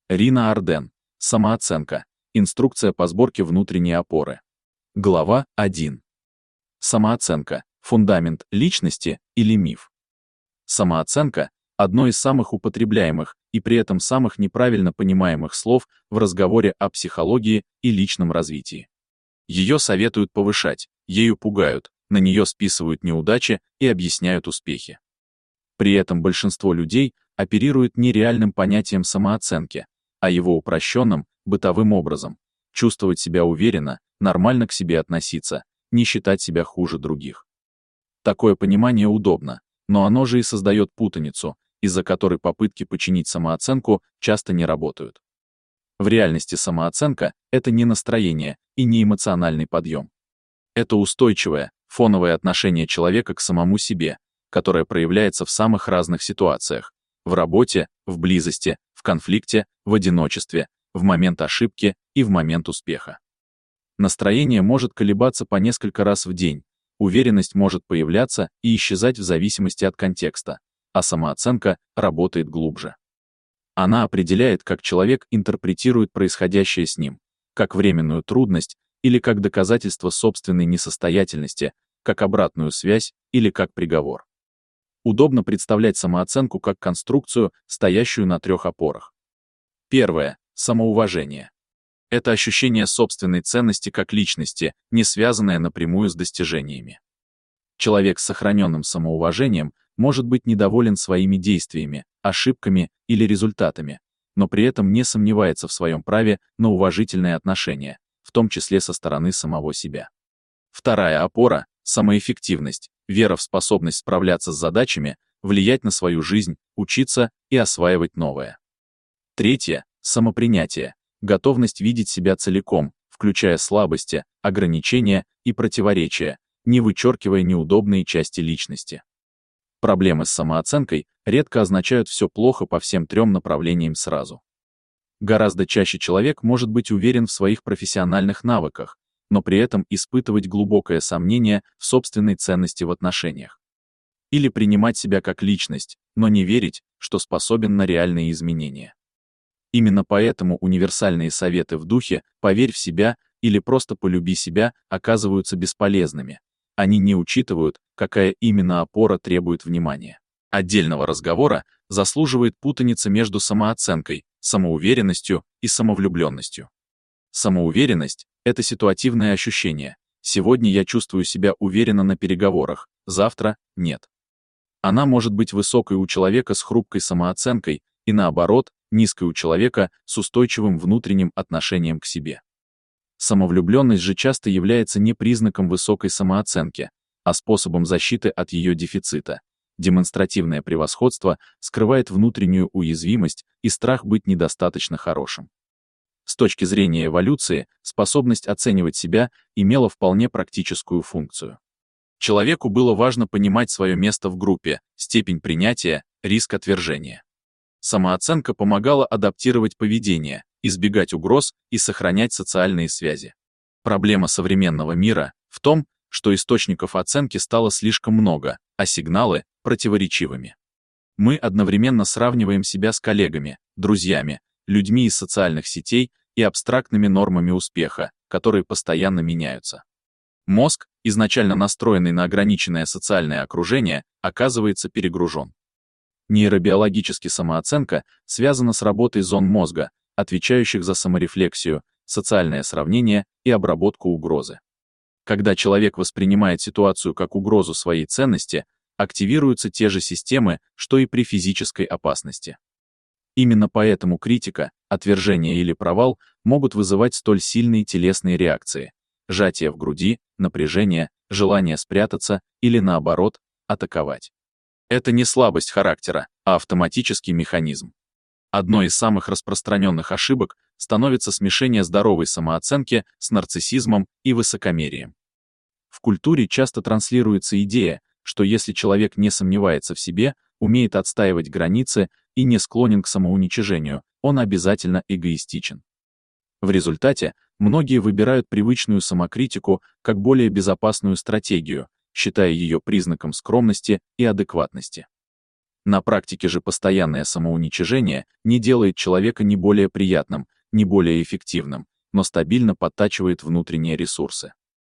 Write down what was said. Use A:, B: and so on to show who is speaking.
A: Рина Арден. Самооценка. Инструкция по сборке внутренней опоры. Глава 1. Самооценка. Фундамент личности или миф? Самооценка – одно из самых употребляемых и при этом самых неправильно понимаемых слов в разговоре о психологии и личном развитии. Ее советуют повышать, ею пугают, на нее списывают неудачи и объясняют успехи. При этом большинство людей оперирует нереальным понятием самооценки, а его упрощенным, бытовым образом – чувствовать себя уверенно, нормально к себе относиться, не считать себя хуже других. Такое понимание удобно, но оно же и создает путаницу, из-за которой попытки починить самооценку часто не работают. В реальности самооценка – это не настроение и не эмоциональный подъем. Это устойчивое, фоновое отношение человека к самому себе, которое проявляется в самых разных ситуациях – в работе, в близости, в конфликте, в одиночестве, в момент ошибки и в момент успеха. Настроение может колебаться по несколько раз в день, уверенность может появляться и исчезать в зависимости от контекста, а самооценка работает глубже. Она определяет, как человек интерпретирует происходящее с ним, как временную трудность или как доказательство собственной несостоятельности, как обратную связь или как приговор. Удобно представлять самооценку как конструкцию, стоящую на 3 опорах. Первое – самоуважение. Это ощущение собственной ценности как личности, не связанное напрямую с достижениями. Человек с сохраненным самоуважением может быть недоволен своими действиями, ошибками или результатами, но при этом не сомневается в своем праве на уважительное отношение, в том числе со стороны самого себя. Вторая опора – самоэффективность, вера в способность справляться с задачами, влиять на свою жизнь, учиться и осваивать новое. Третье – самопринятие, готовность видеть себя целиком, включая слабости, ограничения и противоречия, не вычеркивая неудобные части личности. Проблемы с самооценкой редко означают все плохо по всем 3 направлениям сразу. Гораздо чаще человек может быть уверен в своих профессиональных навыках, но при этом испытывать глубокое сомнение в собственной ценности в отношениях. Или принимать себя как личность, но не верить, что способен на реальные изменения. Именно поэтому универсальные советы в духе «поверь в себя» или «просто полюби себя» оказываются бесполезными. Они не учитывают, какая именно опора требует внимания. Отдельного разговора заслуживает путаница между самооценкой, самоуверенностью и самовлюбленностью. Самоуверенность – это ситуативное ощущение. Сегодня я чувствую себя уверенно на переговорах, завтра – нет. Она может быть высокой у человека с хрупкой самооценкой и, наоборот, низкой у человека с устойчивым внутренним отношением к себе. Самовлюбленность же часто является не признаком высокой самооценки, а способом защиты от ее дефицита. Демонстративное превосходство скрывает внутреннюю уязвимость и страх быть недостаточно хорошим. С точки зрения эволюции, способность оценивать себя имела вполне практическую функцию. Человеку было важно понимать свое место в группе, степень принятия, риск отвержения. Самооценка помогала адаптировать поведение, избегать угроз и сохранять социальные связи. Проблема современного мира в том, что источников оценки стало слишком много, а сигналы – противоречивыми. Мы одновременно сравниваем себя с коллегами, друзьями, людьми из социальных сетей и абстрактными нормами успеха, которые постоянно меняются. Мозг, изначально настроенный на ограниченное социальное окружение, оказывается перегружен. Нейробиологически самооценка связана с работой зон мозга, отвечающих за саморефлексию, социальное сравнение и обработку угрозы. Когда человек воспринимает ситуацию как угрозу своей ценности, активируются те же системы, что и при физической опасности. Именно поэтому критика, отвержение или провал могут вызывать столь сильные телесные реакции: сжатие в груди, напряжение, желание спрятаться или, наоборот, атаковать. Это не слабость характера, а автоматический механизм. Одной из самых распространенных ошибок становится смешение здоровой самооценки с нарциссизмом и высокомерием. В культуре часто транслируется идея, что если человек не сомневается в себе, умеет отстаивать границы и не склонен к самоуничижению, он обязательно эгоистичен. В результате многие выбирают привычную самокритику как более безопасную стратегию, считая ее признаком скромности и адекватности. На практике же постоянное самоуничижение не делает человека ни более приятным, ни более эффективным, но стабильно подтачивает внутренние ресурсы.